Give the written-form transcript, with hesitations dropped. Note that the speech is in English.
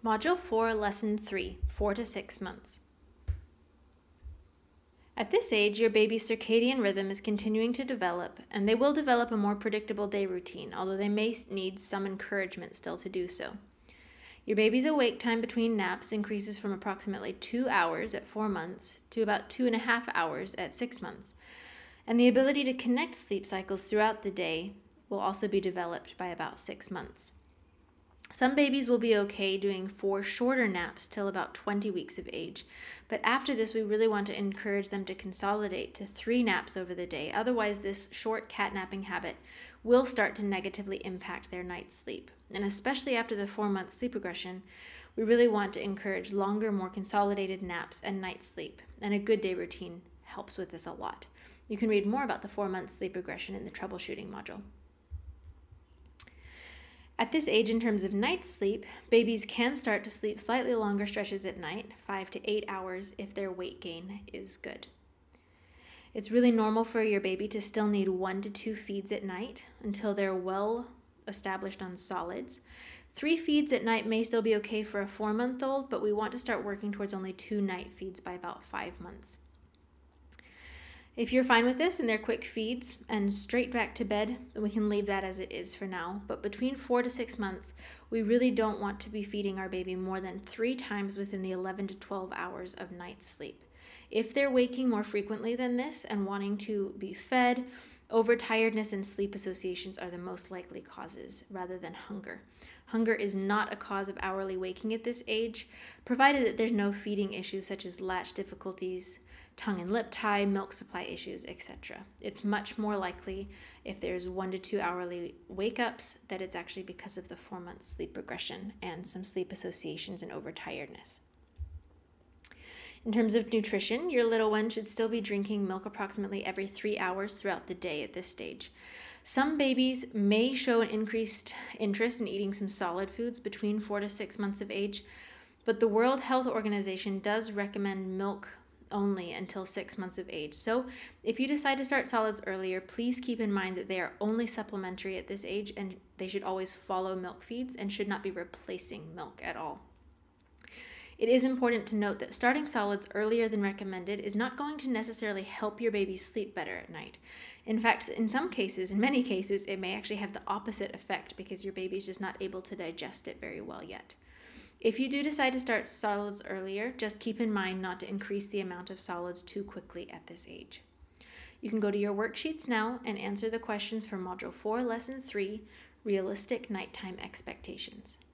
Module 4, Lesson 3, 4 to 6 months. At this age, your baby's circadian rhythm is continuing to develop, and they will develop a more predictable day routine, although they may need some encouragement still to do so. Your baby's awake time between naps increases from approximately 2 hours at 4 months to about 2.5 hours at 6 months, and the ability to connect sleep cycles throughout the day will also be developed by about 6 months. Some babies will be okay doing 4 shorter naps till about 20 weeks of age, but after this we really want to encourage them to consolidate to 3 naps over the day. Otherwise, this short catnapping habit will start to negatively impact their night's sleep. And especially after the 4-month sleep regression, we really want to encourage longer, more consolidated naps and night sleep, and a good day routine helps with this a lot. You can read more about the 4-month sleep regression in the troubleshooting module. At this age, in terms of night sleep, babies can start to sleep slightly longer stretches at night, 5 to 8 hours, if their weight gain is good. It's really normal for your baby to still need 1 to 2 feeds at night until they're well established on solids. 3 feeds at night may still be okay for a 4-month-old, but we want to start working towards only 2 night feeds by about 5 months. If you're fine with this and they're quick feeds and straight back to bed, then we can leave that as it is for now. But between 4 to 6 months, we really don't want to be feeding our baby more than 3 times within the 11 to 12 hours of night sleep. If they're waking more frequently than this and wanting to be fed, overtiredness and sleep associations are the most likely causes rather than hunger. Hunger is not a cause of hourly waking at this age, provided that there's no feeding issues such as latch difficulties, tongue and lip tie, milk supply issues, etc. It's much more likely if there's 1 to 2 hourly wake-ups that it's actually because of the 4-month sleep regression and some sleep associations and overtiredness. In terms of nutrition, your little one should still be drinking milk approximately every 3 hours throughout the day at this stage. Some babies may show an increased interest in eating some solid foods between 4 to 6 months of age, but the World Health Organization does recommend milk only until 6 months of age. So if you decide to start solids earlier, please keep in mind that they are only supplementary at this age and they should always follow milk feeds and should not be replacing milk at all. It is important to note that starting solids earlier than recommended is not going to necessarily help your baby sleep better at night. In fact, in many cases, it may actually have the opposite effect because your baby is just not able to digest it very well yet. If you do decide to start solids earlier, just keep in mind not to increase the amount of solids too quickly at this age. You can go to your worksheets now and answer the questions for Module 4, Lesson 3, Realistic Nighttime Expectations.